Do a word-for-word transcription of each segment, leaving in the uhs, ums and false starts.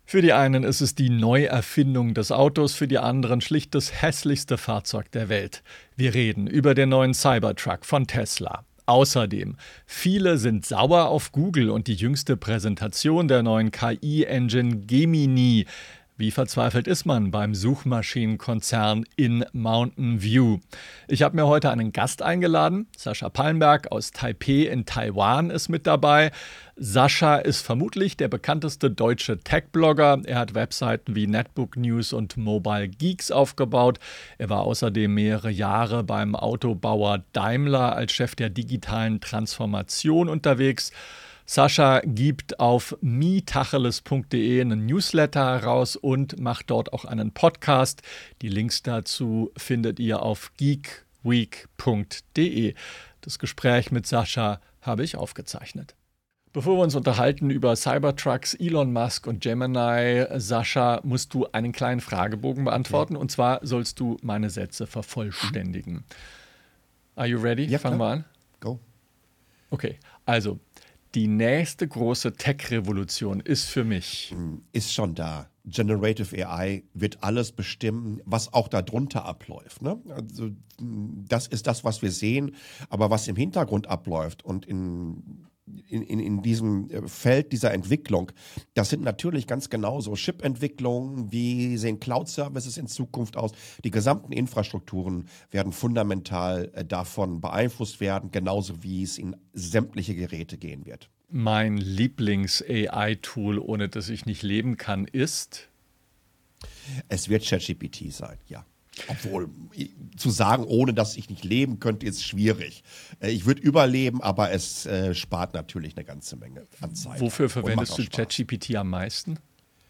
Für die einen ist es die Neuerfindung des Autos, für die anderen schlicht das hässlichste Fahrzeug der Welt. Wir reden über den neuen Cybertruck von Tesla. Außerdem, viele sind sauer auf Google und die jüngste Präsentation der neuen K I-Engine Gemini. Wie verzweifelt ist man beim Suchmaschinenkonzern in Mountain View? Ich habe mir heute einen Gast eingeladen. Sascha Pallenberg aus Taipei in Taiwan ist mit dabei. Sascha ist vermutlich der bekannteste deutsche Tech-Blogger. Er hat Webseiten wie Netbook News und Mobile Geeks aufgebaut. Er war außerdem mehrere Jahre beim Autobauer Daimler als Chef der digitalen Transformation unterwegs. Sascha gibt auf me tacheles punkt de einen Newsletter heraus und macht dort auch einen Podcast. Die Links dazu findet ihr auf geekweek punkt de. Das Gespräch mit Sascha habe ich aufgezeichnet. Bevor wir uns unterhalten über Cybertrucks, Elon Musk und Gemini, Sascha, musst du einen kleinen Fragebogen beantworten. Okay. Und zwar sollst du meine Sätze vervollständigen. Are you ready? Ja, Fangen wir an. Go. Okay, also die nächste große Tech-Revolution ist für mich. Ist schon da. Generative A I wird alles bestimmen, was auch darunter abläuft. Ne? Also, das ist das, was wir sehen. Aber was im Hintergrund abläuft und in, in, in, in diesem Feld dieser Entwicklung, das sind natürlich ganz genauso Chip-Entwicklungen. Wie sehen Cloud-Services in Zukunft aus? Die gesamten Infrastrukturen werden fundamental davon beeinflusst werden, genauso wie es in sämtliche Geräte gehen wird. Mein Lieblings-A I-Tool, ohne das ich nicht leben kann, ist? Es wird ChatGPT sein, ja. Obwohl, zu sagen, ohne dass ich nicht leben könnte, ist schwierig. Ich würde überleben, aber es äh, spart natürlich eine ganze Menge an Zeit. Wofür verwendest du ChatGPT am meisten?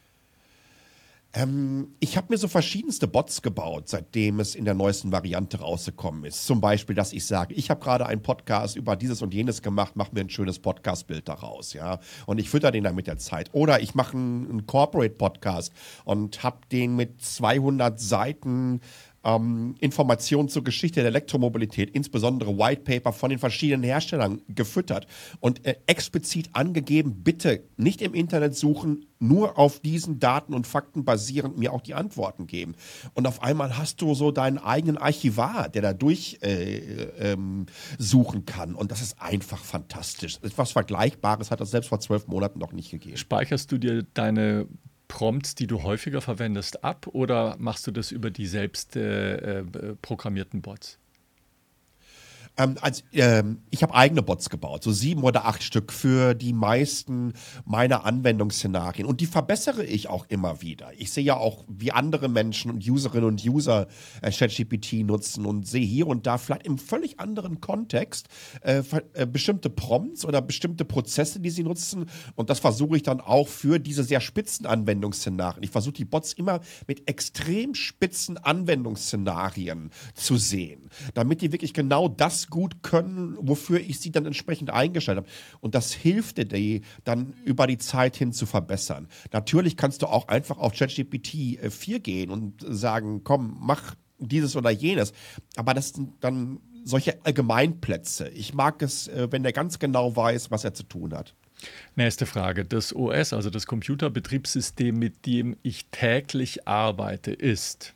Ähm, ich habe mir so verschiedenste Bots gebaut, seitdem es in der neuesten Variante rausgekommen ist. Zum Beispiel, dass ich sage, ich habe gerade einen Podcast über dieses und jenes gemacht, mach mir ein schönes Podcast-Bild daraus, ja. Und ich fütter den dann mit der Zeit. Oder ich mache einen, einen Corporate-Podcast und habe den mit zweihundert Seiten Ähm, Informationen zur Geschichte der Elektromobilität, insbesondere White Paper von den verschiedenen Herstellern gefüttert und äh, explizit angegeben, bitte nicht im Internet suchen, nur auf diesen Daten und Fakten basierend mir auch die Antworten geben. Und auf einmal hast du so deinen eigenen Archivar, der da durch äh, ähm, suchen kann. Und das ist einfach fantastisch. Etwas Vergleichbares hat es selbst vor zwölf Monaten noch nicht gegeben. Speicherst du dir deine Prompts, die du häufiger verwendest, ab oder machst du das über die selbst äh, äh, programmierten Bots? Ähm, also, ähm, ich habe eigene Bots gebaut, so sieben oder acht Stück für die meisten meiner Anwendungsszenarien. Und die verbessere ich auch immer wieder. Ich sehe ja auch, wie andere Menschen und Userinnen und User äh, ChatGPT nutzen und sehe hier und da vielleicht im völlig anderen Kontext äh, äh, bestimmte Prompts oder bestimmte Prozesse, die sie nutzen. Und das versuche ich dann auch für diese sehr spitzen Anwendungsszenarien. Ich versuche die Bots immer mit extrem spitzen Anwendungsszenarien zu sehen, damit die wirklich genau das gut können, wofür ich sie dann entsprechend eingestellt habe. Und das hilft dir dann über die Zeit hin zu verbessern. Natürlich kannst du auch einfach auf ChatGPT vier gehen und sagen, komm, mach dieses oder jenes. Aber das sind dann solche Allgemeinplätze. Ich mag es, wenn der ganz genau weiß, was er zu tun hat. Nächste Frage. Das O S, also das Computerbetriebssystem, mit dem ich täglich arbeite, ist?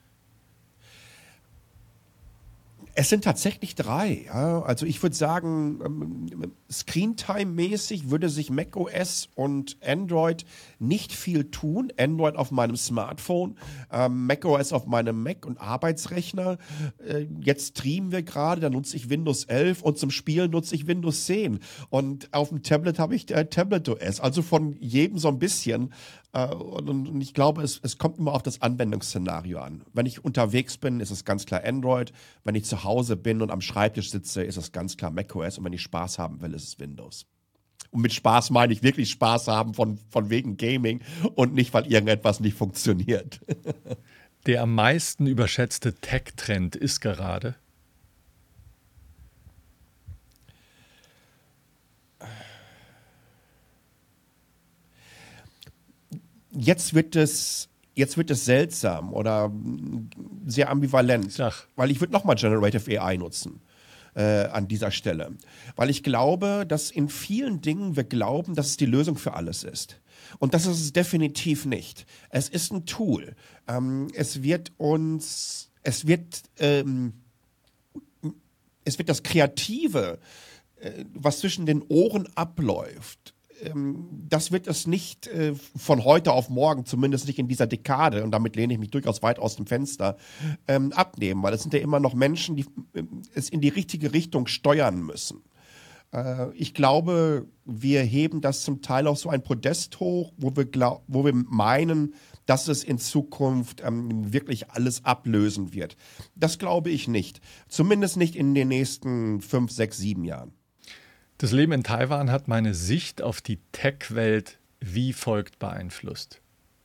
Es sind tatsächlich drei. Ja. Also ich würde sagen, ähm, Screentime-mäßig würde sich macOS und Android nicht viel tun. Android auf meinem Smartphone, ähm, macOS auf meinem Mac und Arbeitsrechner. Äh, jetzt streamen wir gerade, da nutze ich Windows elf und zum Spielen nutze ich Windows zehn. Und auf dem Tablet habe ich äh, TabletOS. Also von jedem so ein bisschen. Äh, und, und ich glaube, es, es kommt immer auf das Anwendungsszenario an. Wenn ich unterwegs bin, ist es ganz klar Android. Wenn ich zu Hause bin und am Schreibtisch sitze, ist es ganz klar macOS. Und wenn ich Spaß haben will, ist es Windows. Und mit Spaß meine ich wirklich Spaß haben von, von wegen Gaming und nicht, weil irgendetwas nicht funktioniert. Der am meisten überschätzte Tech-Trend ist gerade? Jetzt wird es, jetzt wird es seltsam oder sehr ambivalent, Ach. weil ich würde nochmal Generative A I nutzen. Äh, an dieser Stelle. Weil ich glaube, dass in vielen Dingen wir glauben, dass es die Lösung für alles ist. Und das ist es definitiv nicht. Es ist ein Tool. Ähm, es wird uns, es wird, ähm, es wird das Kreative, äh, was zwischen den Ohren abläuft, ähm, das wird es nicht äh, von heute auf morgen, zumindest nicht in dieser Dekade, und damit lehne ich mich durchaus weit aus dem Fenster, ähm, abnehmen, weil es sind ja immer noch Menschen, die äh, es in die richtige Richtung steuern müssen. Ich glaube, wir heben das zum Teil auf so ein Podest hoch, wo wir, glaub, wo wir meinen, dass es in Zukunft ähm, wirklich alles ablösen wird. Das glaube ich nicht. Zumindest nicht in den nächsten fünf, sechs, sieben Jahren. Das Leben in Taiwan hat meine Sicht auf die Tech-Welt wie folgt beeinflusst.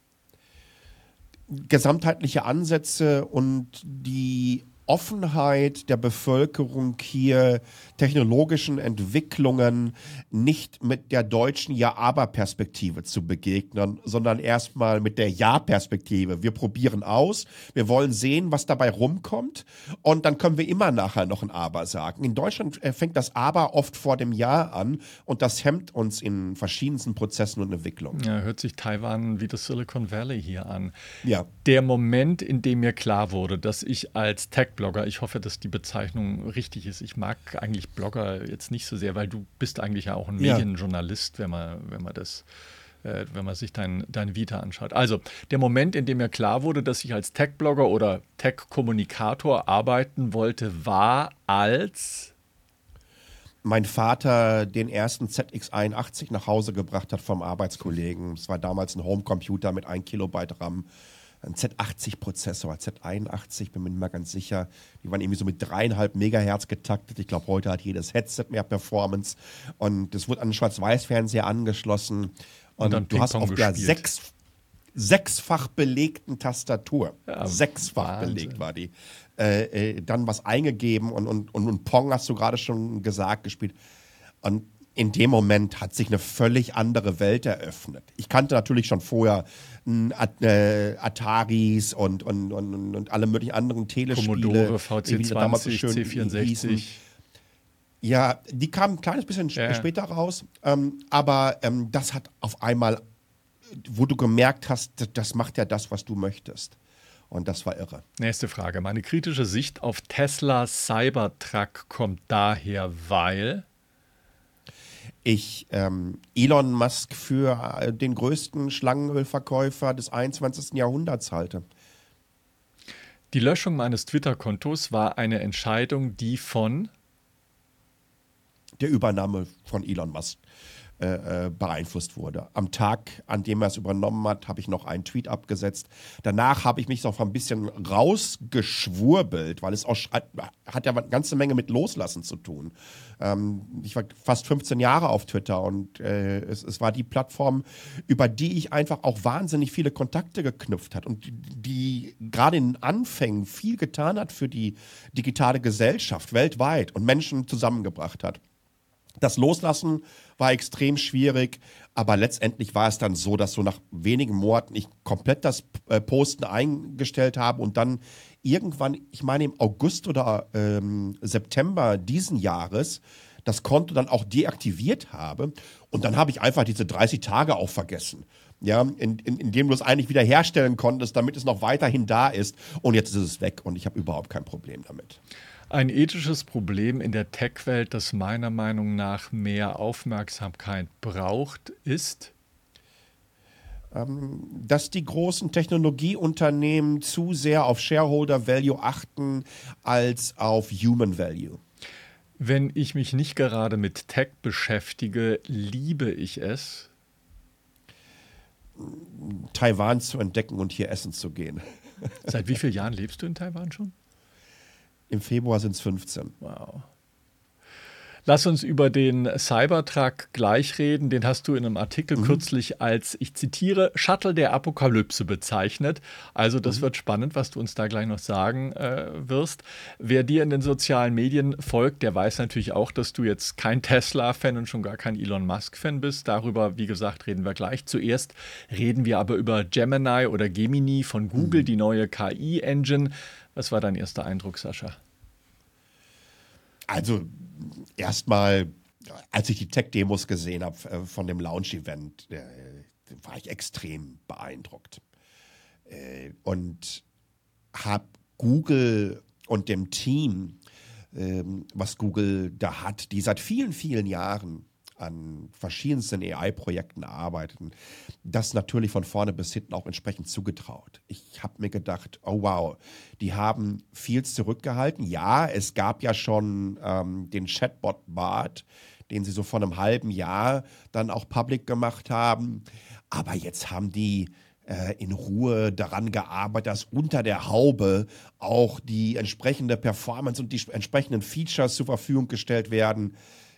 Gesamtheitliche Ansätze und die Offenheit der Bevölkerung hier technologischen Entwicklungen nicht mit der deutschen Ja-Aber-Perspektive zu begegnen, sondern erstmal mit der Ja-Perspektive. Wir probieren aus, wir wollen sehen, was dabei rumkommt, und dann können wir immer nachher noch ein Aber sagen. In Deutschland fängt das Aber oft vor dem Ja an, und das hemmt uns in verschiedensten Prozessen und Entwicklungen. Ja, hört sich Taiwan wie das Silicon Valley hier an. Ja. Der Moment, in dem mir klar wurde, dass ich als Tech-Blogger, ich hoffe, dass die Bezeichnung richtig ist, ich mag eigentlich Blogger jetzt nicht so sehr, weil du bist eigentlich ja auch ein Ja. Medienjournalist, wenn man, wenn man das, äh, wenn man sich dein, deine Vita anschaut. Also der Moment, in dem mir klar wurde, dass ich als Tech-Blogger oder Tech-Kommunikator arbeiten wollte, war als mein Vater den ersten Z X einundachtzig nach Hause gebracht hat vom Arbeitskollegen. Es war damals ein Homecomputer mit ein Kilobyte RAM. Ein Z achtzig-Prozessor, Z einundachtzig, bin mir nicht mehr ganz sicher. Die waren irgendwie so mit dreieinhalb Megahertz getaktet. Ich glaube, heute hat jedes Headset mehr Performance. Und es wurde an den Schwarz-Weiß-Fernseher angeschlossen. Und, Und dann du hast auf der gespielt. sechs, sechsfach belegten Tastatur, Ja, sechsfach Wahnsinn. belegt war die, äh, äh, dann was eingegeben und, und, und, und Pong, hast du gerade schon gesagt, gespielt. Und in dem Moment hat sich eine völlig andere Welt eröffnet. Ich kannte natürlich schon vorher äh, Ataris und, und, und, und alle möglichen anderen Telespiele. Commodore, V C wie die damals so zwanzig, schön C vierundsechzig. hießen. Ja, die kamen ein kleines bisschen Ja. später raus, ähm, aber ähm, das hat auf einmal, wo du gemerkt hast, das, das macht ja das, was du möchtest. Und das war irre. Nächste Frage. Meine kritische Sicht auf Tesla Cybertruck kommt daher, weil ich ähm, Elon Musk für äh, den größten Schlangenölverkäufer des einundzwanzigsten Jahrhunderts halte. die Löschung meines Twitter-Kontos war eine Entscheidung, die von Der Übernahme von Elon Musk äh, äh, beeinflusst wurde. Am Tag, an dem er es übernommen hat, habe ich noch einen Tweet abgesetzt. Danach habe ich mich noch ein bisschen rausgeschwurbelt, weil es auch hat ja eine ganze Menge mit Loslassen zu tun. Ähm, ich war fast fünfzehn Jahre auf Twitter, und äh, es, es war die Plattform, über die ich einfach auch wahnsinnig viele Kontakte geknüpft hat und die, die gerade in den Anfängen viel getan hat für die digitale Gesellschaft weltweit und Menschen zusammengebracht hat. Das Loslassen war extrem schwierig, aber letztendlich war es dann so, dass so nach wenigen Monaten ich komplett das äh, Posten eingestellt habe und dann irgendwann, ich meine im August oder ähm, September diesen Jahres, das Konto dann auch deaktiviert habe, und dann habe ich einfach diese dreißig Tage auch vergessen. Ja, in, in, indem du es eigentlich wieder herstellen konntest, damit es noch weiterhin da ist, und jetzt ist es weg und ich habe überhaupt kein Problem damit. ein ethisches Problem in der Tech-Welt, das meiner Meinung nach mehr Aufmerksamkeit braucht, ist, Ähm, dass die großen Technologieunternehmen zu sehr auf Shareholder Value achten als auf Human Value. wenn ich mich nicht gerade mit Tech beschäftige, liebe ich es, Taiwan zu entdecken und hier essen zu gehen. Seit wie vielen Jahren lebst du in Taiwan schon? Im Februar sind es fünfzehn. Wow. Lass uns über den Cybertruck gleich reden. Den hast du in einem Artikel mhm. kürzlich als, ich zitiere, Shuttle der Apokalypse bezeichnet. Also das mhm. wird spannend, was du uns da gleich noch sagen äh, wirst. Wer dir in den sozialen Medien folgt, der weiß natürlich auch, dass du jetzt kein Tesla-Fan und schon gar kein Elon Musk-Fan bist. Darüber, wie gesagt, reden wir gleich. Zuerst reden wir aber über Gemini oder Gemini von Google, mhm. die neue K I-Engine. Was war dein erster Eindruck, Sascha? Also erstmal, als ich die Tech-Demos gesehen habe äh, von dem Launch-Event, äh, war ich extrem beeindruckt. Äh, und habe Google und dem Team, ähm, was Google da hat, die seit vielen, vielen Jahren an verschiedensten A I-Projekten arbeiten, das natürlich von vorne bis hinten auch entsprechend zugetraut. Ich habe mir gedacht, oh wow, die haben viel zurückgehalten. Ja, es gab ja schon ähm, den Chatbot Bart, den sie so vor einem halben Jahr dann auch public gemacht haben. Aber jetzt haben die äh, in Ruhe daran gearbeitet, dass unter der Haube auch die entsprechende Performance und die entsprechenden Features zur Verfügung gestellt werden,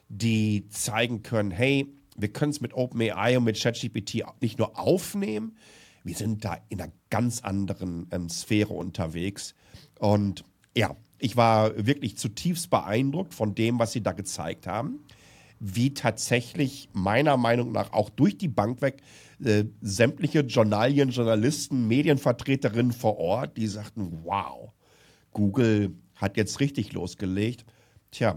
die zeigen können, hey, wir können es mit OpenAI und mit ChatGPT nicht nur aufnehmen, wir sind da in einer ganz anderen ähm, Sphäre unterwegs. Und ja, ich war wirklich zutiefst beeindruckt von dem, was sie da gezeigt haben, wie tatsächlich meiner Meinung nach auch durch die Bank weg äh, sämtliche Journalien, Journalisten, Medienvertreterinnen vor Ort, die sagten, wow, Google hat jetzt richtig losgelegt. Tja,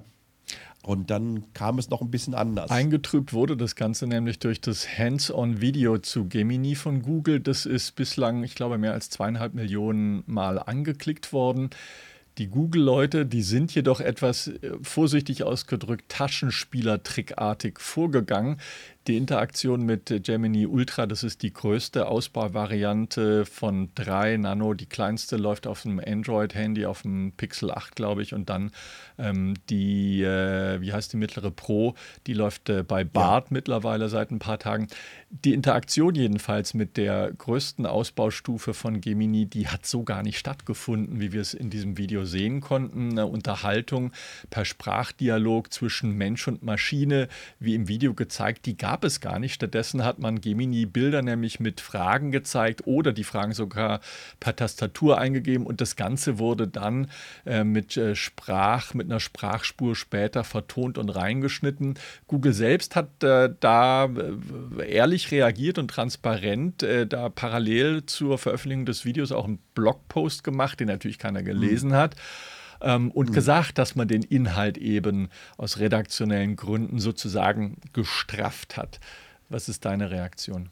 und dann kam es noch ein bisschen anders. Eingetrübt wurde das Ganze nämlich durch das Hands-on-Video zu Gemini von Google. Das ist bislang, ich glaube, mehr als zweieinhalb Millionen Mal angeklickt worden. Die Google-Leute, die sind jedoch etwas, äh, vorsichtig ausgedrückt, Taschenspielertrickartig vorgegangen. Die Interaktion mit äh, Gemini Ultra, das ist die größte Ausbauvariante von drei Nano. Die kleinste läuft auf einem Android-Handy, auf dem Pixel acht, glaube ich. Und dann ähm, die, äh, wie heißt die mittlere Pro, die läuft äh, bei Bart ja. mittlerweile seit ein paar Tagen. Die Interaktion jedenfalls mit der größten Ausbaustufe von Gemini, die hat so gar nicht stattgefunden, wie wir es in diesem Video sehen konnten. Eine Unterhaltung per Sprachdialog zwischen Mensch und Maschine, wie im Video gezeigt, die gab es gar nicht. Stattdessen hat man Gemini Bilder nämlich mit Fragen gezeigt oder die Fragen sogar per Tastatur eingegeben und das Ganze wurde dann äh, mit äh, Sprach, mit einer Sprachspur später vertont und reingeschnitten. Google selbst hat äh, da äh, ehrlich reagiert und transparent äh, da parallel zur Veröffentlichung des Videos auch einen Blogpost gemacht, den natürlich keiner gelesen mhm. hat. Ähm, und mhm. gesagt, dass man den Inhalt eben aus redaktionellen Gründen sozusagen gestrafft hat. Was ist deine Reaktion?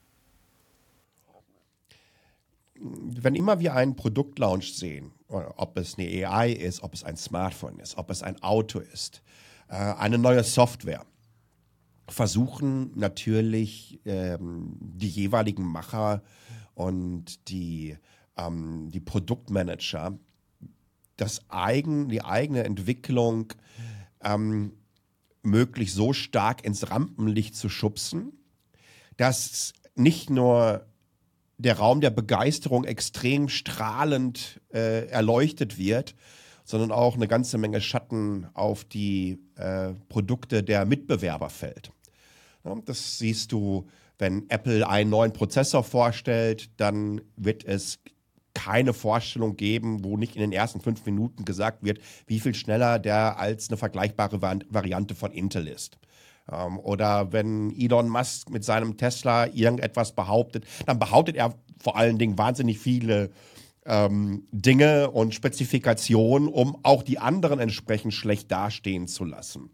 Wenn immer wir einen Produktlaunch sehen, ob es eine A I ist, ob es ein Smartphone ist, ob es ein Auto ist, äh, eine neue Software, versuchen natürlich ähm, die jeweiligen Macher und die, ähm, die Produktmanager das eigen, die eigene Entwicklung ähm, möglichst so stark ins Rampenlicht zu schubsen, dass nicht nur der Raum der Begeisterung extrem strahlend äh, erleuchtet wird, sondern auch eine ganze Menge Schatten auf die äh, Produkte der Mitbewerber fällt. Ja, das siehst du, wenn Apple einen neuen Prozessor vorstellt, dann wird es keine Vorstellung geben, wo nicht in den ersten fünf Minuten gesagt wird, wie viel schneller der als eine vergleichbare Variante von Intel ist. Ähm, oder wenn Elon Musk mit seinem Tesla irgendetwas behauptet, dann behauptet er vor allen Dingen wahnsinnig viele ähm, Dinge und Spezifikationen, um auch die anderen entsprechend schlecht dastehen zu lassen.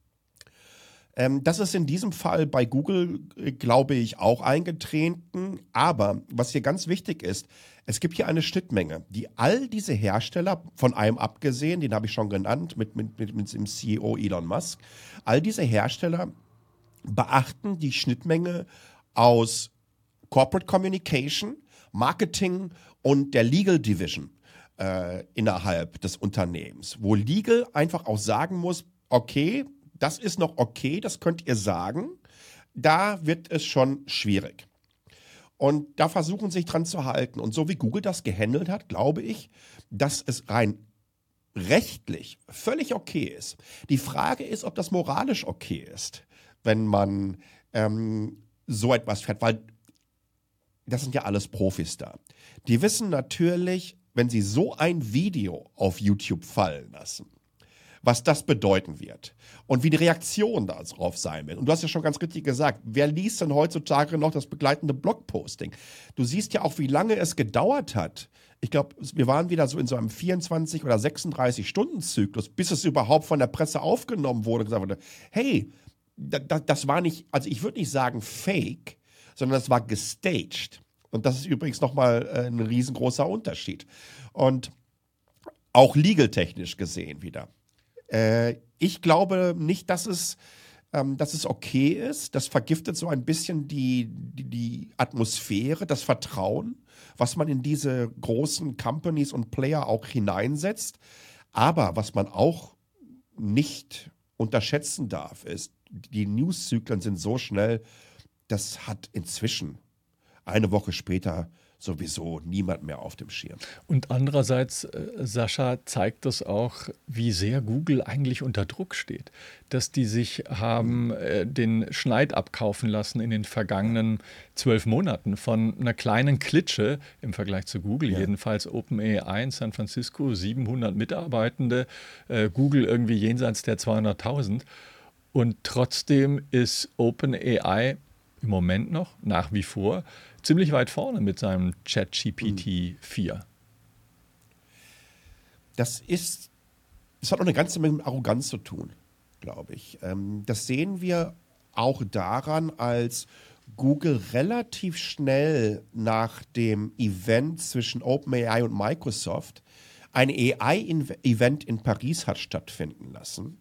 Ähm, das ist in diesem Fall bei Google, äh, glaube ich, auch eingetreten. Aber was hier ganz wichtig ist, es gibt hier eine Schnittmenge, die all diese Hersteller, von einem abgesehen, den habe ich schon genannt, mit, mit, mit, mit dem C E O Elon Musk, all diese Hersteller beachten die Schnittmenge aus Corporate Communication, Marketing und der Legal Division äh, innerhalb des Unternehmens, wo Legal einfach auch sagen muss, okay, das ist noch okay, das könnt ihr sagen, da wird es schon schwierig. Und da versuchen sie sich dran zu halten. Und so wie Google das gehandelt hat, glaube ich, dass es rein rechtlich völlig okay ist. Die Frage ist, ob das moralisch okay ist, wenn man ähm, so etwas fährt, weil das sind ja alles Profis da. Die wissen natürlich, wenn sie so ein Video auf YouTube fallen lassen, was das bedeuten wird und wie die Reaktion darauf sein wird. Und du hast ja schon ganz richtig gesagt, wer liest denn heutzutage noch das begleitende Blogposting? Du siehst ja auch, wie lange es gedauert hat. Ich glaube, wir waren wieder so in so einem vierundzwanzig- oder sechsunddreißig-Stunden-Zyklus, bis es überhaupt von der Presse aufgenommen wurde und gesagt wurde, hey, das, das war nicht, also ich würde nicht sagen fake, sondern es war gestaged. Und das ist übrigens nochmal äh, ein riesengroßer Unterschied. Und auch legal-technisch gesehen wieder. Äh, ich glaube nicht, dass es, ähm, dass es okay ist. Das vergiftet so ein bisschen die, die, die Atmosphäre, das Vertrauen, was man in diese großen Companies und Player auch hineinsetzt. Aber was man auch nicht unterschätzen darf, ist, die News-Zyklen sind so schnell, das hat inzwischen eine Woche später sowieso niemand mehr auf dem Schirm. Und andererseits, äh, Sascha, zeigt das auch, wie sehr Google eigentlich unter Druck steht. Dass die sich haben äh, den Schneid abkaufen lassen in den vergangenen zwölf Monaten von einer kleinen Klitsche im Vergleich zu Google, ja. Jedenfalls OpenAI in San Francisco, siebenhundert Mitarbeitende, äh, Google irgendwie jenseits der zweihunderttausend. Und trotzdem ist OpenAI im Moment noch, nach wie vor, ziemlich weit vorne mit seinem ChatGPT vier. Das ist, das hat auch eine ganze Menge mit Arroganz zu tun, glaube ich. Ähm, das sehen wir auch daran, als Google relativ schnell nach dem Event zwischen OpenAI und Microsoft ein A I-Event in Paris hat stattfinden lassen,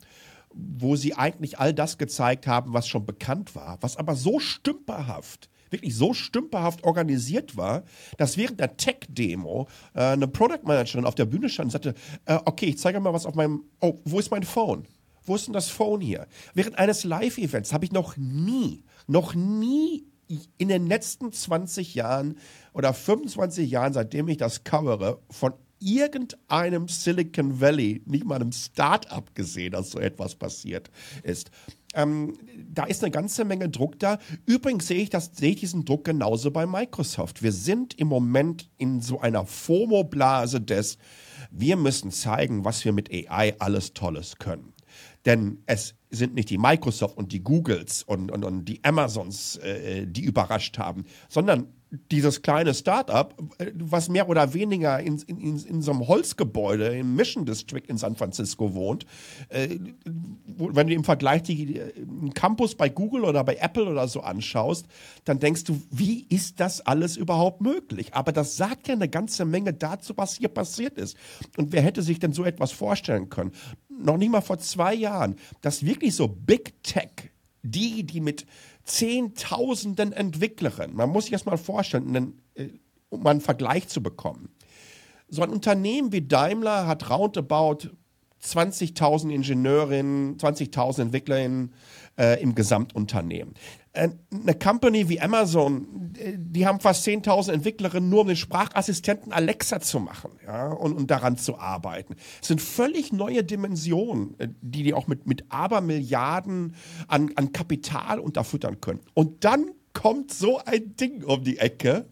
wo sie eigentlich all das gezeigt haben, was schon bekannt war, was aber so stümperhaft, wirklich so stümperhaft organisiert war, dass während der Tech-Demo äh, eine Product Managerin auf der Bühne stand und sagte, äh, okay, ich zeige mal was auf meinem, oh, wo ist mein Phone? Wo ist denn das Phone hier? Während eines Live-Events habe ich noch nie, noch nie in den letzten zwanzig Jahren oder fünfundzwanzig Jahren, seitdem ich das covere, von irgendeinem Silicon Valley, nicht mal einem Start-up gesehen, dass so etwas passiert ist. Ähm, da ist eine ganze Menge Druck da. Übrigens sehe ich, das, sehe ich diesen Druck genauso bei Microsoft. Wir sind im Moment in so einer FOMO-Blase des, wir müssen zeigen, was wir mit A I alles Tolles können. Denn es sind nicht die Microsoft und die Googles und, und, und die Amazons, äh, die überrascht haben, sondern dieses kleine Start-up, was mehr oder weniger in, in, in so einem Holzgebäude im Mission District in San Francisco wohnt, äh, wo, wenn du im Vergleich die, den Campus bei Google oder bei Apple oder so anschaust, dann denkst du, wie ist das alles überhaupt möglich? Aber das sagt ja eine ganze Menge dazu, was hier passiert ist. Und wer hätte sich denn so etwas vorstellen können? Noch nicht mal vor zwei Jahren, dass wirklich so Big Tech, die, die mit Zehntausenden Entwicklerinnen, man muss sich das mal vorstellen, einen, äh, um mal einen Vergleich zu bekommen. So ein Unternehmen wie Daimler hat roundabout zwanzigtausend Ingenieurinnen, zwanzigtausend Entwicklerinnen äh, im Gesamtunternehmen. Äh, eine Company wie Amazon, äh, die haben fast zehntausend Entwicklerinnen, nur um den Sprachassistenten Alexa zu machen, ja, und, und daran zu arbeiten. Es sind völlig neue Dimensionen, äh, die die auch mit, mit Abermilliarden an, an Kapital unterfüttern können. Und dann kommt so ein Ding um die Ecke,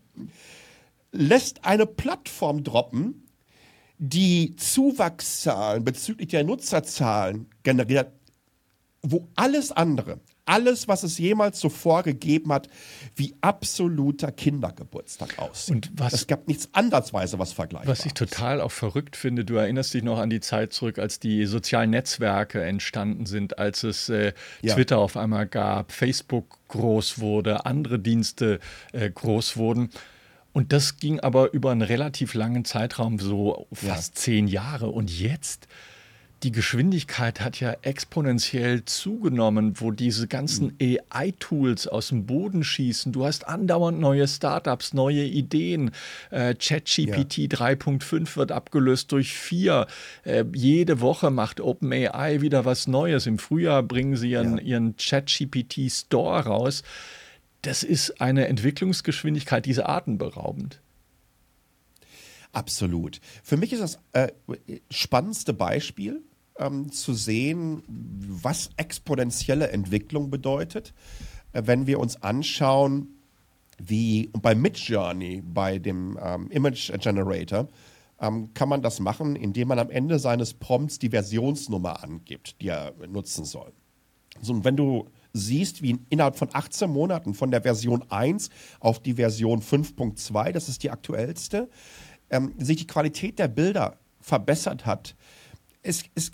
lässt eine Plattform droppen, die Zuwachszahlen bezüglich der Nutzerzahlen generiert, wo alles andere, alles, was es jemals zuvor gegeben hat, wie absoluter Kindergeburtstag aussieht. Und was, es gab nichts ansatzweise, was vergleichbar was ich total auch verrückt finde, du erinnerst dich noch an die Zeit zurück, als die sozialen Netzwerke entstanden sind, als es äh, ja. Twitter auf einmal gab, Facebook groß wurde, andere Dienste äh, groß wurden. Und das ging aber über einen relativ langen Zeitraum, so fast ja. zehn Jahre. Und jetzt, die Geschwindigkeit hat ja exponentiell zugenommen, wo diese ganzen mhm. A I-Tools aus dem Boden schießen. Du hast andauernd neue Startups, neue Ideen. Äh, ChatGPT ja. drei Punkt fünf wird abgelöst durch vier. Äh, jede Woche macht OpenAI wieder was Neues. Im Frühjahr bringen sie ihren, ja. ihren ChatGPT-Store raus. Das ist eine Entwicklungsgeschwindigkeit, diese atemberaubend. Absolut. Für mich ist das äh, spannendste Beispiel, ähm, zu sehen, was exponentielle Entwicklung bedeutet, äh, wenn wir uns anschauen, wie und bei Midjourney, bei dem ähm, Image Generator, ähm, kann man das machen, indem man am Ende seines Prompts die Versionsnummer angibt, die er nutzen soll. So, und wenn du siehst, wie innerhalb von achtzehn Monaten von der Version eins auf die Version fünf Punkt zwei, das ist die aktuellste, ähm, sich die Qualität der Bilder verbessert hat. Es, es gibt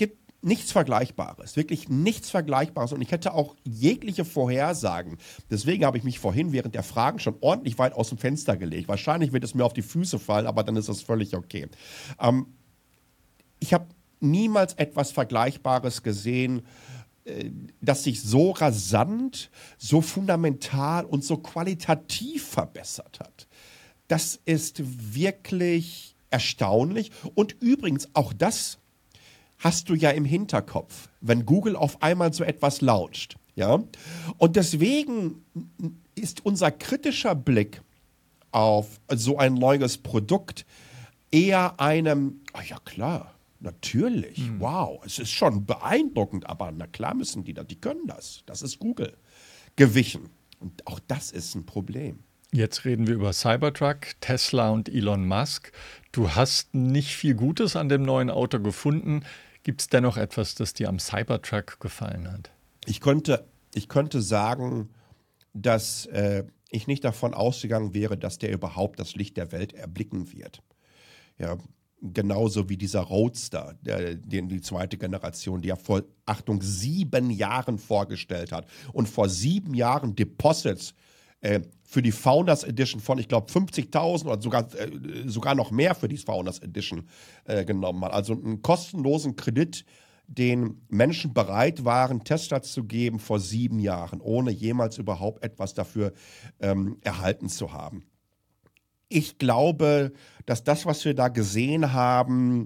nichts Vergleichbares, wirklich nichts Vergleichbares. Und ich hätte auch jegliche Vorhersagen. Deswegen habe ich mich vorhin während der Fragen schon ordentlich weit aus dem Fenster gelegt. Wahrscheinlich wird es mir auf die Füße fallen, aber dann ist das völlig okay. Ähm, ich habe niemals etwas Vergleichbares gesehen, äh, das sich so rasant, so fundamental und so qualitativ verbessert hat. Das ist wirklich erstaunlich. Und übrigens, auch das hast du ja im Hinterkopf, wenn Google auf einmal so etwas launcht. Ja? Und deswegen ist unser kritischer Blick auf so ein neues Produkt eher einem, ah ja klar, natürlich, mhm. wow, es ist schon beeindruckend, aber na klar müssen die das, die können das, das ist Google, gewichen. Und auch das ist ein Problem. Jetzt reden wir über Cybertruck, Tesla und Elon Musk. Du hast nicht viel Gutes an dem neuen Auto gefunden. Gibt es dennoch etwas, das dir am Cybertruck gefallen hat? Ich könnte, ich könnte sagen, dass äh, ich nicht davon ausgegangen wäre, dass der überhaupt das Licht der Welt erblicken wird. Ja, genauso wie dieser Roadster, der, den die zweite Generation, die ja vor, Achtung, sieben Jahren vorgestellt hat und vor sieben Jahren Deposits äh, für die Founders Edition von, ich glaube, fünfzigtausend oder sogar, äh, sogar noch mehr für die Founders Edition äh, genommen hat. Also einen kostenlosen Kredit, den Menschen bereit waren, Tesla zu geben vor sieben Jahren, ohne jemals überhaupt etwas dafür ähm, erhalten zu haben. Ich glaube, dass das, was wir da gesehen haben,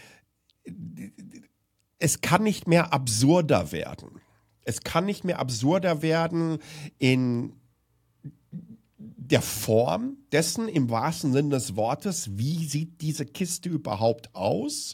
es kann nicht mehr absurder werden. Es kann nicht mehr absurder werden in der Form dessen, im wahrsten Sinne des Wortes, wie sieht diese Kiste überhaupt aus,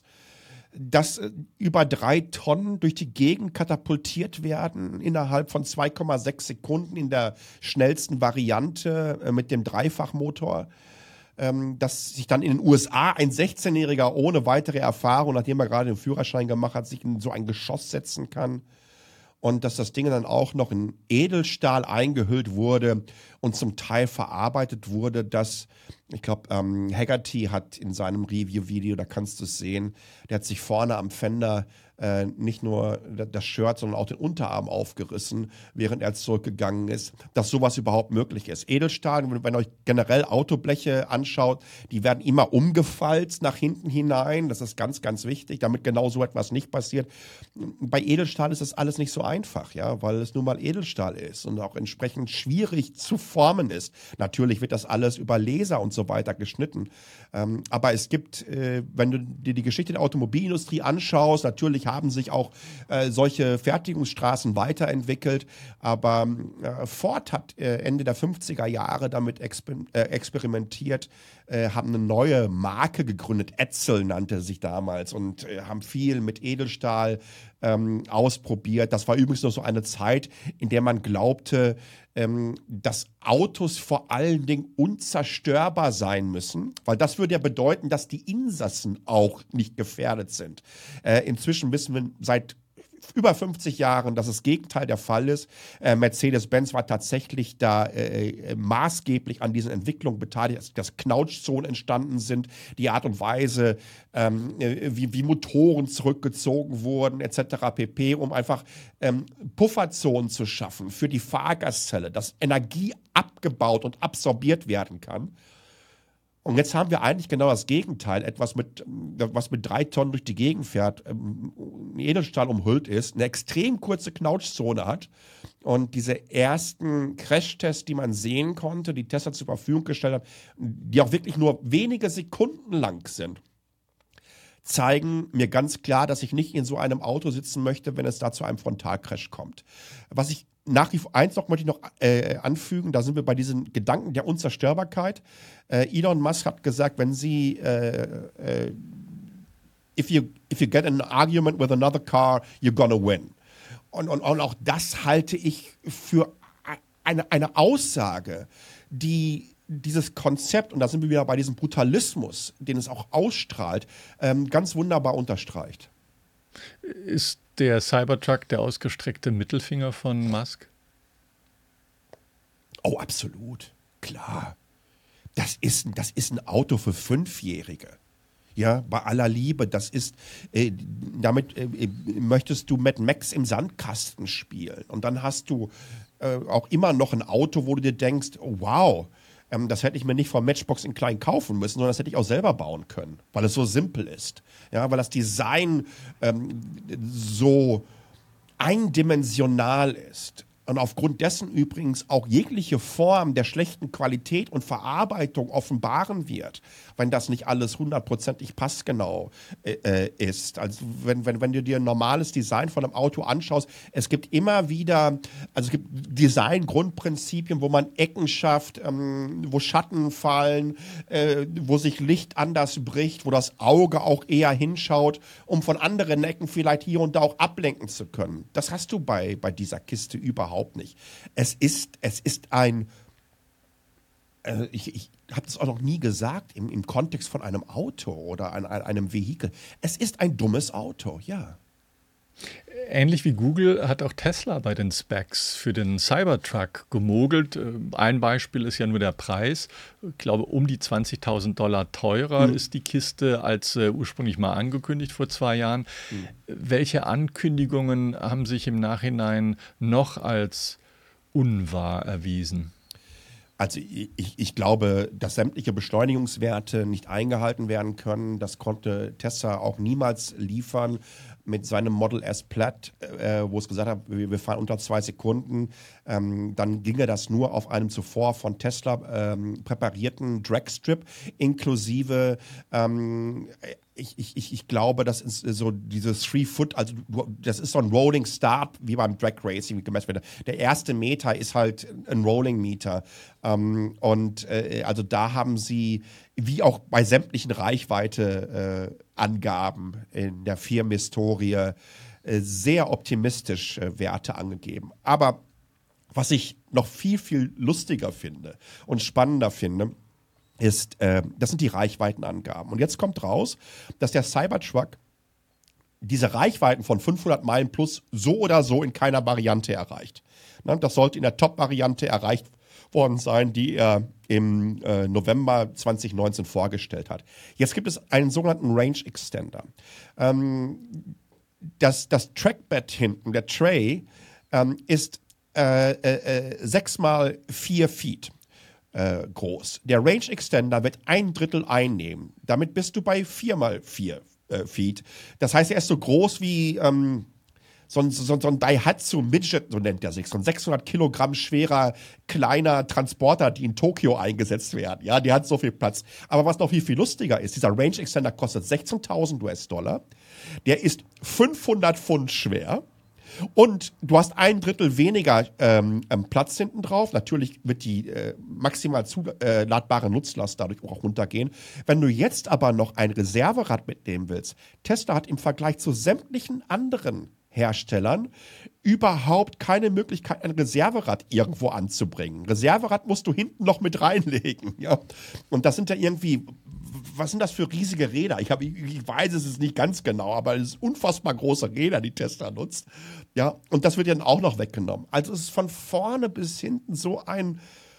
dass über drei Tonnen durch die Gegend katapultiert werden innerhalb von zwei Komma sechs Sekunden in der schnellsten Variante äh, mit dem Dreifachmotor, ähm, dass sich dann in den U S A ein sechzehnjähriger ohne weitere Erfahrung, nachdem er gerade den Führerschein gemacht hat, sich in so ein Geschoss setzen kann. Und dass das Ding dann auch noch in Edelstahl eingehüllt wurde und zum Teil verarbeitet wurde, dass, ich glaube, ähm, Haggerty hat in seinem Review-Video, da kannst du es sehen, der hat sich vorne am Fender äh, nicht nur das Shirt, sondern auch den Unterarm aufgerissen, während er zurückgegangen ist, dass sowas überhaupt möglich ist. Edelstahl, wenn, wenn ihr euch generell Autobleche anschaut, die werden immer umgefalzt nach hinten hinein. Das ist ganz, ganz wichtig, damit genau so etwas nicht passiert. Bei Edelstahl ist das alles nicht so einfach, ja, weil es nun mal Edelstahl ist und auch entsprechend schwierig zu formen ist. Natürlich wird das alles über Laser und so weiter geschnitten. Ähm, aber es gibt, äh, wenn du dir die Geschichte der Automobilindustrie anschaust, natürlich haben sich auch äh, solche Fertigungsstraßen weiterentwickelt. Aber äh, Ford hat äh, Ende der fünfziger Jahre damit exper- äh, experimentiert, äh, haben eine neue Marke gegründet. Etzel nannte sich damals und äh, haben viel mit Edelstahl ähm, ausprobiert. Das war übrigens noch so eine Zeit, in der man glaubte, ähm, dass Autos vor allen Dingen unzerstörbar sein müssen, weil das würde ja bedeuten, dass die Insassen auch nicht gefährdet sind. Äh, inzwischen wissen wir seit über fünfzig Jahren, dass das Gegenteil der Fall ist. Äh, Mercedes-Benz war tatsächlich da äh, maßgeblich an diesen Entwicklungen beteiligt, dass, dass Knautschzonen entstanden sind, die Art und Weise, ähm, wie, wie Motoren zurückgezogen wurden, et cetera pp., um einfach ähm, Pufferzonen zu schaffen für die Fahrgastzelle, dass Energie abgebaut und absorbiert werden kann. Und jetzt haben wir eigentlich genau das Gegenteil, etwas mit, was mit drei Tonnen durch die Gegend fährt, ähm, Edelstahl umhüllt ist, eine extrem kurze Knautschzone hat. Und diese ersten Crashtests, die man sehen konnte, die Tesla zur Verfügung gestellt hat, die auch wirklich nur wenige Sekunden lang sind, zeigen mir ganz klar, dass ich nicht in so einem Auto sitzen möchte, wenn es da zu einem Frontalcrash kommt. Was ich nach wie vor, eins noch möchte ich noch äh, anfügen, da sind wir bei diesen Gedanken der Unzerstörbarkeit. Äh, Elon Musk hat gesagt, wenn Sie äh, äh, if you, if you get in an argument with another car, you're gonna win. Und, und, und auch das halte ich für eine, eine Aussage, die dieses Konzept, und da sind wir wieder bei diesem Brutalismus, den es auch ausstrahlt, ähm, ganz wunderbar unterstreicht. Ist der Cybertruck der ausgestreckte Mittelfinger von Musk? Oh, absolut. Klar. Das ist, das ist ein Auto für Fünfjährige. Ja, bei aller Liebe, das ist, äh, damit äh, möchtest du Mad Max im Sandkasten spielen. Und dann hast du äh, auch immer noch ein Auto, wo du dir denkst, oh, wow, ähm, das hätte ich mir nicht von Matchbox in klein kaufen müssen, sondern das hätte ich auch selber bauen können, weil es so simpel ist. Ja, weil das Design ähm, so eindimensional ist. Und aufgrund dessen übrigens auch jegliche Form der schlechten Qualität und Verarbeitung offenbaren wird, wenn das nicht alles hundertprozentig passgenau äh, ist. Also wenn, wenn, wenn du dir ein normales Design von einem Auto anschaust, es gibt immer wieder, also es gibt Design-Grundprinzipien, wo man Ecken schafft, ähm, wo Schatten fallen, äh, wo sich Licht anders bricht, wo das Auge auch eher hinschaut, um von anderen Ecken vielleicht hier und da auch ablenken zu können. Das hast du bei, bei dieser Kiste überhaupt nicht. Es ist, es ist ein, äh, ich, ich habe das auch noch nie gesagt, im, im Kontext von einem Auto oder an, an einem Vehikel. Es ist ein dummes Auto, ja. Ähnlich wie Google hat auch Tesla bei den Specs für den Cybertruck gemogelt. Ein Beispiel ist ja nur der Preis. Ich glaube, um die zwanzigtausend Dollar teurer mhm. ist die Kiste als äh, ursprünglich mal angekündigt vor zwei Jahren. Mhm. Welche Ankündigungen haben sich im Nachhinein noch als unwahr erwiesen? Also ich, ich glaube, dass sämtliche Beschleunigungswerte nicht eingehalten werden können. Das konnte Tesla auch niemals liefern mit seinem Model S Plaid, äh, wo es gesagt hat, wir, wir fahren unter zwei Sekunden. Ähm, dann ginge das nur auf einem zuvor von Tesla ähm, präparierten Dragstrip inklusive ähm, Ich, ich, ich glaube, das ist so dieses Three-Foot, also das ist so ein Rolling Start, wie beim Drag Racing gemessen wird. Der erste Meter ist halt ein Rolling Meter. Ähm, und äh, also da haben sie, wie auch bei sämtlichen Reichweite-Angaben äh, in der Firmenhistorie, äh, sehr optimistisch äh, Werte angegeben. Aber was ich noch viel, viel lustiger finde und spannender finde, ist, äh, das sind die Reichweitenangaben. Und jetzt kommt raus, dass der Cybertruck diese Reichweiten von fünfhundert Meilen plus so oder so in keiner Variante erreicht. Na, das sollte in der Top-Variante erreicht worden sein, die er im äh, November zwanzig neunzehn vorgestellt hat. Jetzt gibt es einen sogenannten Range Extender. Ähm, das, das Trackbed hinten, der Tray, ähm, ist äh, äh, sechs mal vier Feet. Äh, groß. Der Range Extender wird ein Drittel einnehmen. Damit bist du bei vier mal vier äh, Feet. Das heißt, er ist so groß wie ähm, so ein, so, so ein Daihatsu Midget, so nennt er sich. So ein sechshundert Kilogramm schwerer, kleiner Transporter, die in Tokio eingesetzt werden. Ja, der hat so viel Platz. Aber was noch viel, viel lustiger ist, dieser Range Extender kostet sechzehntausend US-Dollar. Der ist fünfhundert Pfund schwer. Und du hast ein Drittel weniger ähm, Platz hinten drauf. Natürlich wird die äh, maximal zuladbare Nutzlast dadurch auch runtergehen. Wenn du jetzt aber noch ein Reserverad mitnehmen willst, Tesla hat im Vergleich zu sämtlichen anderen Herstellern überhaupt keine Möglichkeit, ein Reserverad irgendwo anzubringen. Reserverad musst du hinten noch mit reinlegen. Ja? Und das sind ja irgendwie, was sind das für riesige Räder? Ich, hab, ich, ich weiß es ist nicht ganz genau, aber es sind unfassbar große Räder, die Tesla nutzt. Ja? Und das wird dann auch noch weggenommen. Also es ist von vorne bis hinten so ein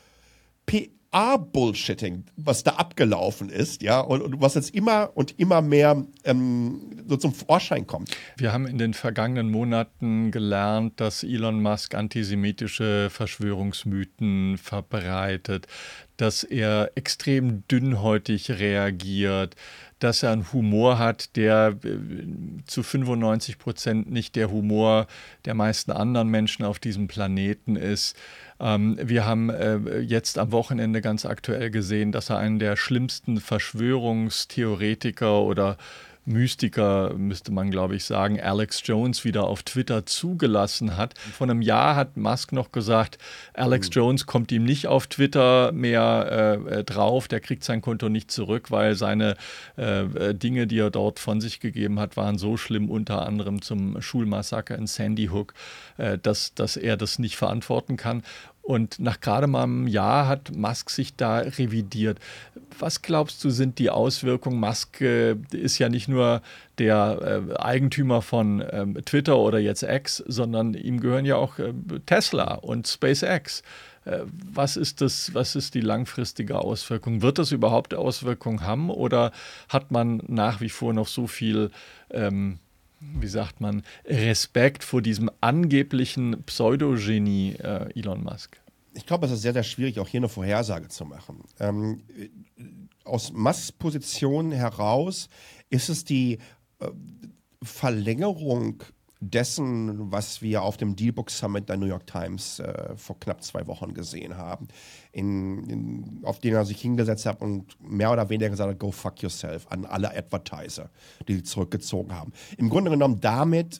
P R-Bullshitting, was da abgelaufen ist, ja, und, und was jetzt immer und immer mehr ähm, so zum Vorschein kommt. Wir haben in den vergangenen Monaten gelernt, dass Elon Musk antisemitische Verschwörungsmythen verbreitet, dass er extrem dünnhäutig reagiert, dass er einen Humor hat, der zu fünfundneunzig Prozent nicht der Humor der meisten anderen Menschen auf diesem Planeten ist. Ähm, wir haben äh, jetzt am Wochenende ganz aktuell gesehen, dass er einen der schlimmsten Verschwörungstheoretiker oder Mystiker, müsste man glaube ich sagen, Alex Jones wieder auf Twitter zugelassen hat. Vor einem Jahr hat Musk noch gesagt, Alex Jones kommt ihm nicht auf Twitter mehr äh, drauf, der kriegt sein Konto nicht zurück, weil seine äh, Dinge, die er dort von sich gegeben hat, waren so schlimm, unter anderem zum Schulmassaker in Sandy Hook, äh, dass, dass er das nicht verantworten kann. Und nach gerade mal einem Jahr hat Musk sich da revidiert. Was glaubst du, sind die Auswirkungen? Musk äh, ist ja nicht nur der äh, Eigentümer von ähm, Twitter oder jetzt X, sondern ihm gehören ja auch äh, Tesla und SpaceX. Was ist das, was ist die langfristige Auswirkung? Wird das überhaupt Auswirkungen haben oder hat man nach wie vor noch so viel, ähm, wie sagt man, Respekt vor diesem angeblichen Pseudogenie äh, Elon Musk? Ich glaube, es ist sehr, sehr schwierig, auch hier eine Vorhersage zu machen. Ähm, aus Musks Position heraus ist es die äh, Verlängerung dessen, was wir auf dem Dealbook Summit der New York Times äh, vor knapp zwei Wochen gesehen haben, in, in, auf den er sich hingesetzt hat und mehr oder weniger gesagt hat, go fuck yourself an alle Advertiser, die zurückgezogen haben. Im Grunde genommen damit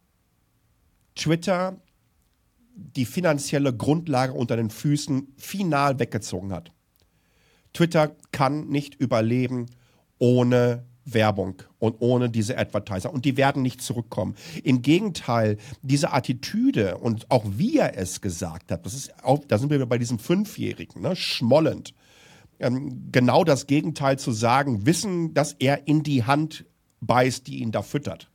Twitter die finanzielle Grundlage unter den Füßen final weggezogen hat. Twitter kann nicht überleben ohne Werbung und ohne diese Advertiser. Und die werden nicht zurückkommen. Im Gegenteil, diese Attitüde und auch wie er es gesagt hat, das ist auch, da sind wir bei diesem Fünfjährigen, ne, schmollend. Ähm, genau das Gegenteil zu sagen, wissen, dass er in die Hand beißt, die ihn da füttert.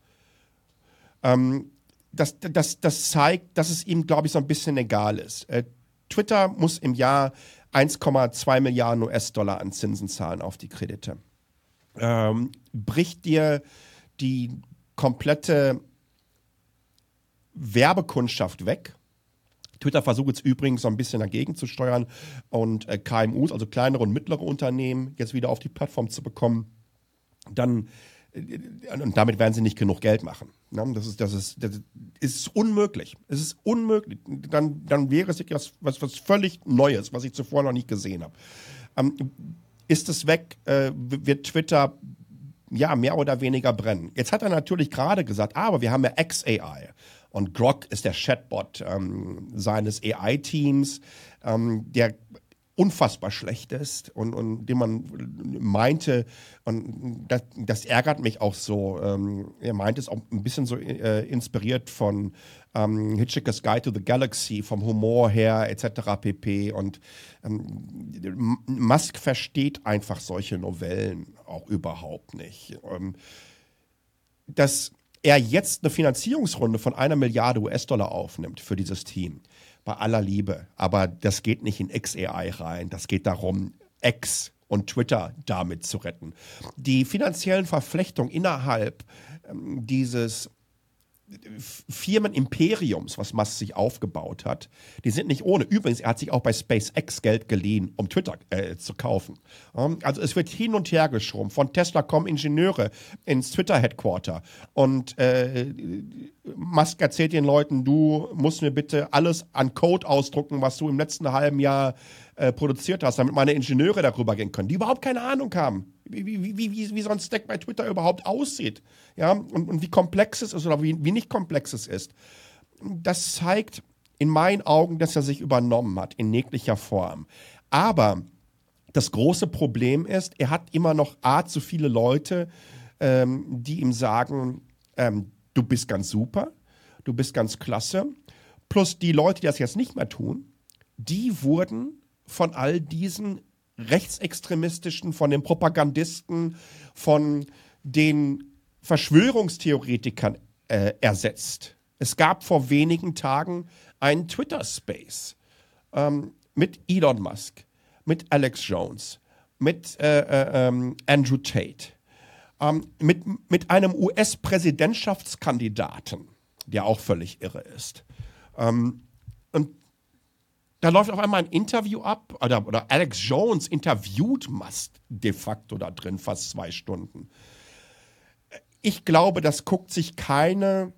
Ähm, das, das, das zeigt, dass es ihm, glaube ich, so ein bisschen egal ist. Äh, Twitter muss im Jahr eins Komma zwei Milliarden U S-Dollar an Zinsen zahlen auf die Kredite. Ähm, bricht dir die komplette Werbekundschaft weg. Twitter versucht jetzt übrigens so ein bisschen dagegen zu steuern und äh, K M Us, also kleinere und mittlere Unternehmen, jetzt wieder auf die Plattform zu bekommen. Dann äh, und damit werden sie nicht genug Geld machen. Ne? Das ist, das ist, das ist unmöglich. Es ist unmöglich. Dann, dann wäre es was, was, was völlig Neues, was ich zuvor noch nicht gesehen habe. Ähm, Ist es weg, äh, wird Twitter ja mehr oder weniger brennen. Jetzt hat er natürlich gerade gesagt, aber wir haben ja X A I und Grok ist der Chatbot ähm, seines A I-Teams, ähm, der unfassbar schlecht ist und, und den man meinte, und das, das ärgert mich auch so, ähm, er meinte es auch ein bisschen so äh, inspiriert von ähm, Hitchhiker's Guide to the Galaxy, vom Humor her et cetera pp. Und ähm, Musk versteht einfach solche Novellen auch überhaupt nicht. Ähm, dass er jetzt eine Finanzierungsrunde von einer Milliarde U S-Dollar aufnimmt für dieses Team, bei aller Liebe, aber das geht nicht in X A I rein. Das geht darum, X und Twitter damit zu retten. Die finanziellen Verflechtungen innerhalb ähm, dieses Firmenimperiums, was Musk sich aufgebaut hat, die sind nicht ohne. Übrigens, er hat sich auch bei SpaceX Geld geliehen, um Twitter äh, zu kaufen. Um, also es wird hin und her geschoben. Von Tesla kommen Ingenieure ins Twitter-Headquarter. Und äh, Musk erzählt den Leuten, du musst mir bitte alles an Code ausdrucken, was du im letzten halben Jahr äh, produziert hast, damit meine Ingenieure darüber gehen können, die überhaupt keine Ahnung haben, wie, wie, wie, wie, wie so ein Stack bei Twitter überhaupt aussieht. Ja, und, und wie komplex es ist oder wie, wie nicht komplex es ist. Das zeigt in meinen Augen, dass er sich übernommen hat, in jeglicher Form. Aber das große Problem ist, er hat immer noch A, zu viele Leute, ähm, die ihm sagen, ähm, du bist ganz super, du bist ganz klasse. Plus die Leute, die das jetzt nicht mehr tun, die wurden von all diesen rechtsextremistischen, von den Propagandisten, von den Verschwörungstheoretikern äh, ersetzt. Es gab vor wenigen Tagen einen Twitter-Space ähm, mit Elon Musk, mit Alex Jones, mit äh, äh, ähm, Andrew Tate, ähm, mit, mit einem U S-Präsidentschaftskandidaten, der auch völlig irre ist. Ähm, und da läuft auf einmal ein Interview ab, oder, oder Alex Jones interviewt Musk de facto da drin, fast zwei Stunden. Ich glaube, das guckt sich keine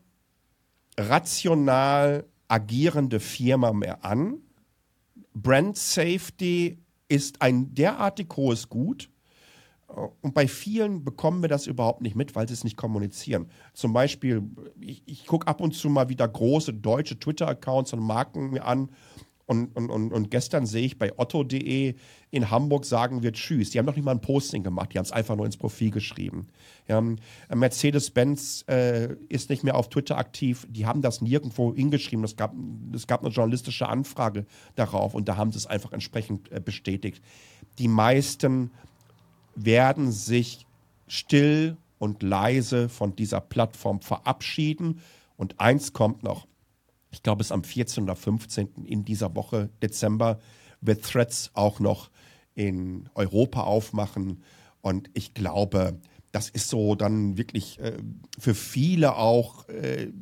rational agierende Firma mehr an. Brand Safety ist ein derartig hohes Gut. Und bei vielen bekommen wir das überhaupt nicht mit, weil sie es nicht kommunizieren. Zum Beispiel, ich, ich gucke ab und zu mal wieder große deutsche Twitter-Accounts und Marken mir an. Und, und, und, und gestern sehe ich bei otto punkt de in Hamburg sagen wir Tschüss. Die haben noch nicht mal ein Posting gemacht, die haben es einfach nur ins Profil geschrieben. Ja, Mercedes-Benz äh, ist nicht mehr auf Twitter aktiv, die haben das nirgendwo hingeschrieben. Es gab, es gab eine journalistische Anfrage darauf und da haben sie es einfach entsprechend äh, bestätigt. Die meisten werden sich still und leise von dieser Plattform verabschieden. Und eins kommt noch. ich glaube, es ist am vierzehnten oder fünfzehnten in dieser Woche, Dezember, wird Threads auch noch in Europa aufmachen. Und ich glaube, das ist so dann wirklich äh, für viele auch äh,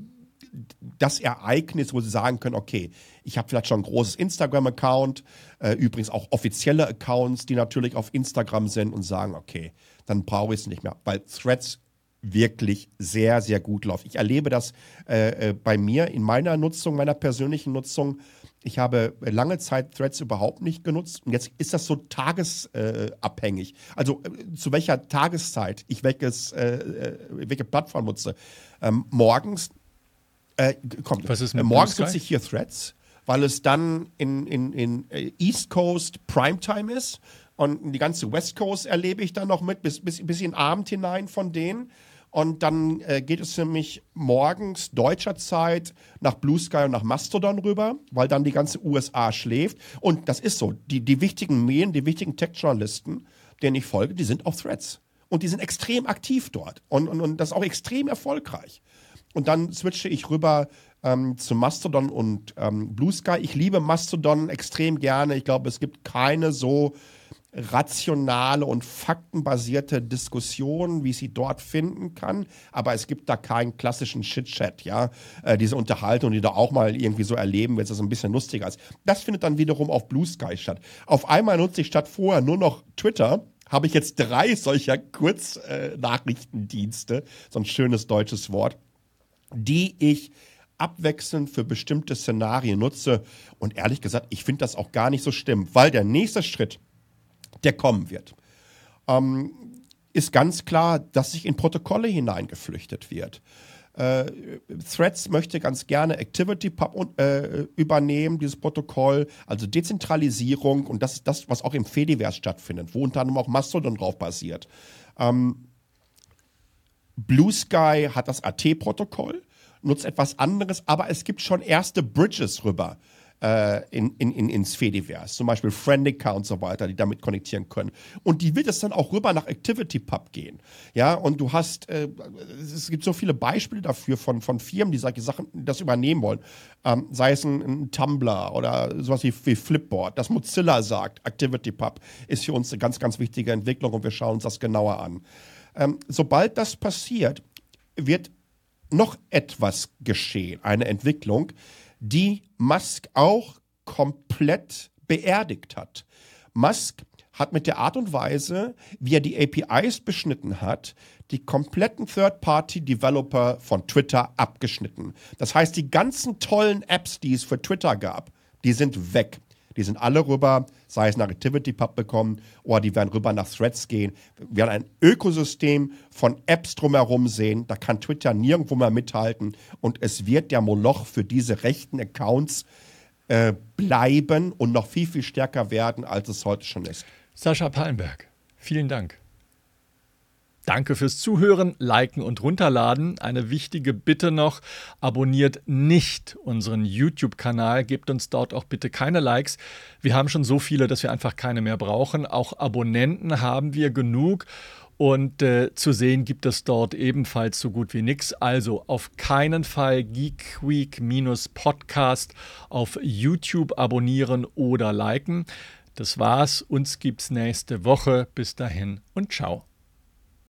das Ereignis, wo sie sagen können, okay, ich habe vielleicht schon ein großes Instagram-Account, äh, übrigens auch offizielle Accounts, die natürlich auf Instagram sind und sagen, okay, dann brauche ich es nicht mehr, weil Threads wirklich sehr, sehr gut läuft. Ich erlebe das äh, bei mir in meiner Nutzung, meiner persönlichen Nutzung. Ich habe lange Zeit Threads überhaupt nicht genutzt und jetzt ist das so tagesabhängig. Äh, also äh, zu welcher Tageszeit ich welches, äh, welche Plattform nutze. Ähm, morgens äh, kommt, Was ist mit äh, morgens Blue Sky? nutze ich hier Threads, weil es dann in, in, in East Coast Primetime ist. Und die ganze West Coast erlebe ich dann noch mit, bis, bis, bis in den Abend hinein von denen. Und dann äh, geht es für mich morgens deutscher Zeit nach Blue Sky und nach Mastodon rüber, weil dann die ganze U S A schläft. Und das ist so. Die, die wichtigen Medien, die wichtigen Tech-Journalisten, denen ich folge, die sind auf Threads. Und die sind extrem aktiv dort. Und, und, und das ist auch extrem erfolgreich. Und dann switche ich rüber ähm, zu Mastodon und ähm, Blue Sky. Ich liebe Mastodon extrem gerne. Ich glaube, es gibt keine so rationale und faktenbasierte Diskussion, wie ich sie dort finden kann, aber es gibt da keinen klassischen Chit-Chat, ja, äh, diese Unterhaltung, die da auch mal irgendwie so erleben, wenn es ein bisschen lustiger ist. Das findet dann wiederum auf Blue Sky statt. Auf einmal nutze ich statt vorher nur noch Twitter, habe ich jetzt drei solcher Kurznachrichtendienste, so ein schönes deutsches Wort, die ich abwechselnd für bestimmte Szenarien nutze und ehrlich gesagt, ich finde das auch gar nicht so schlimm, weil der nächste Schritt, der kommen wird, ähm, ist ganz klar, dass sich in Protokolle hineingeflüchtet wird. Äh, Threads möchte ganz gerne ActivityPub äh, übernehmen, dieses Protokoll, also Dezentralisierung und das ist das, was auch im Fediverse stattfindet, wo unter anderem auch Mastodon drauf basiert. Ähm, Blue Sky hat das A T-Protokoll, nutzt etwas anderes, aber es gibt schon erste Bridges rüber. In, in, in, ins Fediverse, zum Beispiel Friendica und so weiter, die damit konnektieren können. Und die wird es dann auch rüber nach ActivityPub gehen. Ja, und du hast, äh, es gibt so viele Beispiele dafür von, von Firmen, die solche Sachen das übernehmen wollen. Ähm, sei es ein, ein Tumblr oder sowas wie, wie Flipboard. Das Mozilla sagt, ActivityPub ist für uns eine ganz, ganz wichtige Entwicklung und wir schauen uns das genauer an. Ähm, sobald das passiert, wird noch etwas geschehen, eine Entwicklung, die Musk auch komplett beerdigt hat. Musk hat mit der Art und Weise, wie er die A P Is beschnitten hat, die kompletten Third-Party-Developer von Twitter abgeschnitten. Das heißt, die ganzen tollen Apps, die es für Twitter gab, die sind weg. Die sind alle rüber, sei es nach ActivityPub bekommen oder die werden rüber nach Threads gehen. Wir werden ein Ökosystem von Apps drumherum sehen. Da kann Twitter nirgendwo mehr mithalten. Und es wird der Moloch für diese rechten Accounts äh, bleiben und noch viel, viel stärker werden, als es heute schon ist. Sascha Pallenberg, vielen Dank. Danke fürs Zuhören, Liken und Runterladen. Eine wichtige Bitte noch, abonniert nicht unseren YouTube-Kanal, gebt uns dort auch bitte keine Likes. Wir haben schon so viele, dass wir einfach keine mehr brauchen. Auch Abonnenten haben wir genug und äh, zu sehen gibt es dort ebenfalls so gut wie nichts. Also auf keinen Fall Geek Week-Podcast auf YouTube abonnieren oder liken. Das war's, uns gibt's nächste Woche. Bis dahin und ciao.